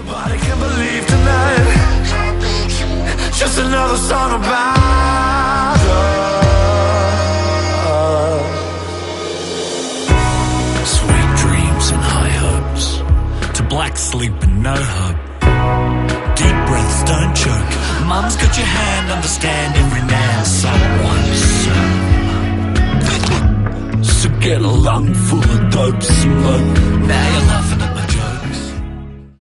But I can't believe tonight, just another song about us. Sweet dreams and high hopes, to black sleep and no hope. Deep breaths, don't choke. Mum's got your hand, understand every now someone soon. So get a lung full of dope smoke. Now you're laughing